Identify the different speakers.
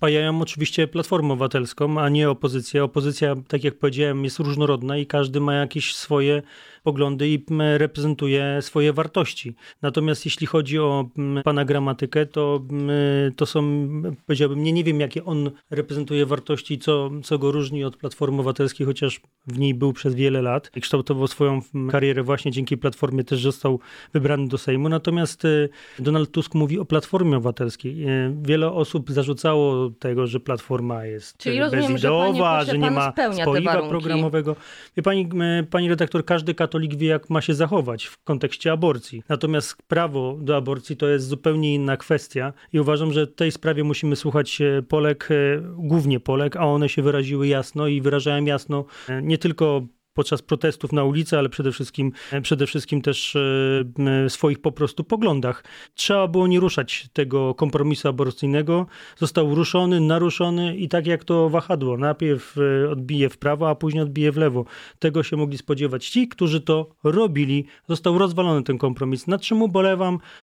Speaker 1: spajają oczywiście Platformę Obywatelską, a nie opozycję. Opozycja, tak jak powiedziałem, jest różnorodna i każdy ma jakieś swoje poglądy i reprezentuje swoje wartości. Natomiast jeśli chodzi o pana Gramatykę, to są, powiedziałbym, nie wiem, jakie on reprezentuje wartości, co go różni od Platformy Obywatelskiej, chociaż w niej był przez wiele lat i kształtował swoją karierę właśnie dzięki Platformie, też został wybrany do Sejmu. Natomiast Donald Tusk mówi o Platformie Obywatelskiej. Wiele osób zarzucało tego, że Platforma jest bezideowa, że nie ma spoiwa programowego. Wie pani redaktor, każdy katolik wie, jak ma się zachować w kontekście aborcji. Natomiast prawo do aborcji to jest zupełnie inna kwestia i uważam, że w tej sprawie musimy słuchać Polek, głównie Polek, a one się wyraziły jasno i wyrażają jasno nie tylko podczas protestów na ulicy, ale przede wszystkim też w swoich po prostu poglądach. Trzeba było nie ruszać tego kompromisu aborcyjnego. Został ruszony, naruszony i tak jak to wahadło. Najpierw odbije w prawo, a później odbije w lewo. Tego się mogli spodziewać ci, którzy to robili. Został rozwalony ten kompromis, nad czym ubolewam.